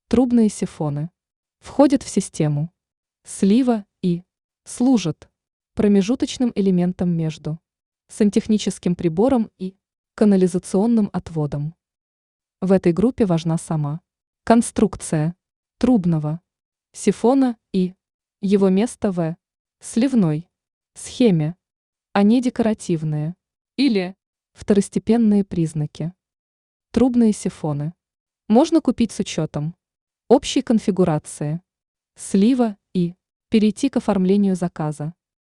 Трубные сифоны входят в систему слива и служат промежуточным элементом между сантехническим прибором и канализационным отводом. В этой группе важна сама конструкция трубного сифона и его место в сливной схеме, а не декоративные или второстепенные признаки. Трубные сифоны можно купить с учетом общей конфигурации слива и перейти к оформлению заказа.